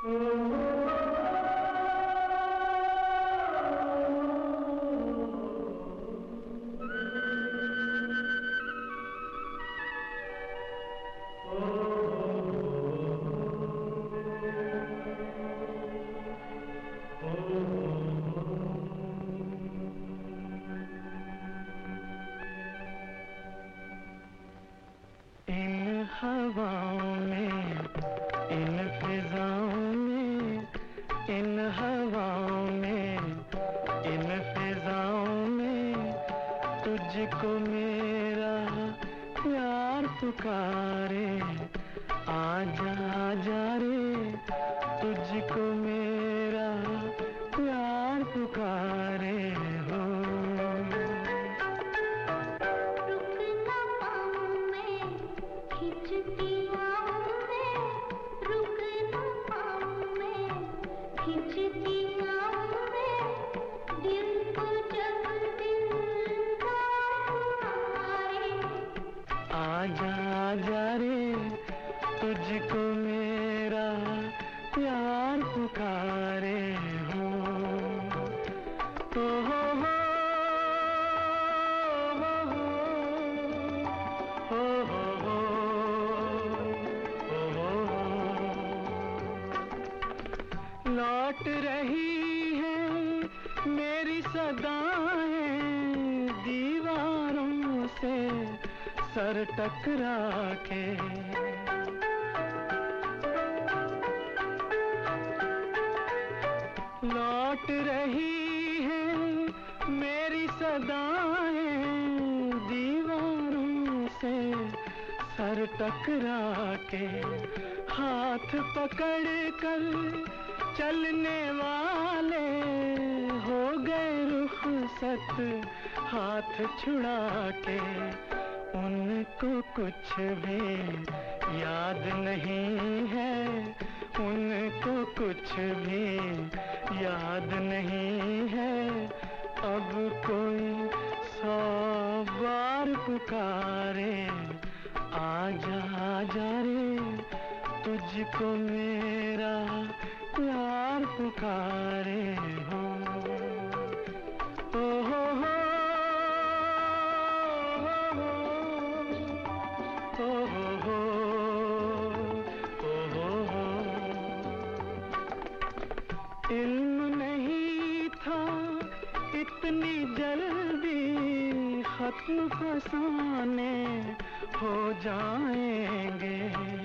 हवाओं में, इन फिजाओं में, इन हवाओं में, इन फिजाओं में तुझको मेरा प्यार पुकारे। आजा आजा रे, तुझको मेरा प्यार पुकारे हो। आजा आजा रे, तुझको मेरा प्यार पुकारे हो। हो लौट रही है मेरी सदाएं दीवारों से सर टकरा के। लौट रही है मेरी सदाएं दीवारों से सर टकरा के। हाथ पकड़ कर चलने वाले हो गए रुखसत हाथ छुड़ा के। उनको कुछ भी याद नहीं है, उनको कुछ भी याद नहीं है। अब कोई 100 बार पुकारे। आजा आजा रे, तुझको मेरा प्यार पुकारे हो। इल्म नहीं था इतनी जल्दी खत्म फसाने हो जाएंगे।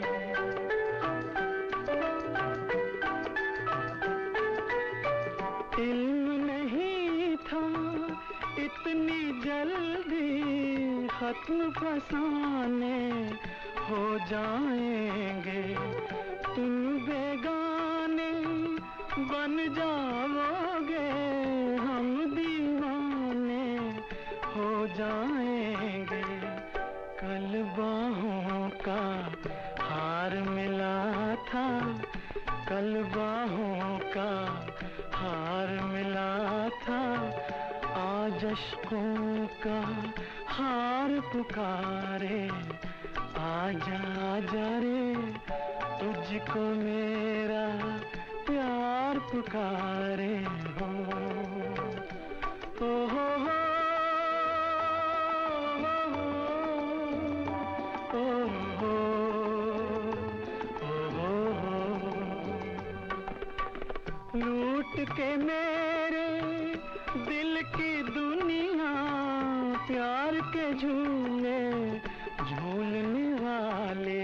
इल्म नहीं था इतनी जल्दी खत्म फसाने हो जाएंगे। तुम बेगाने बन जाओगे, हम दीवाने हो जाएंगे। कल बाहों का हार मिला था, कल बाहों का हार मिला था। आज अश्कों का हार पुकारे। आजा आजा रे, तुझको मेरा प्यार पुकारे हो। लूट के मेरे दिल की दुनिया प्यार के झूले झूलने वाले।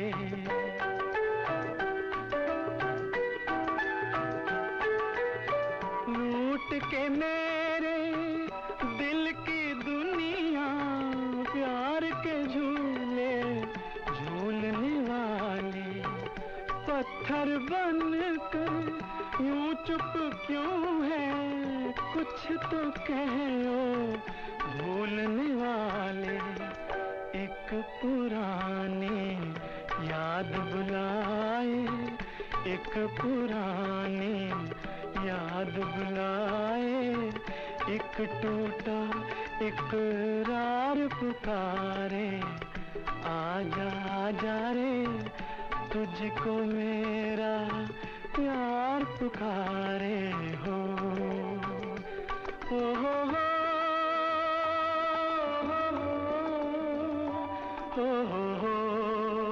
लूट के मेरे दिल की दुनिया प्यार के झूले झूलने वाले। पत्थर बनकर यूं चुप क्यों है, कुछ तो कहो भूलने वाले। एक पुरानी याद बुलाए, एक पुरानी याद बुलाए। एक टूटा इकरार पुकारे। आजा आजा रे, तुझको मेरा प्यार पुकारे हो। ओ हो हो, ओ हो हो।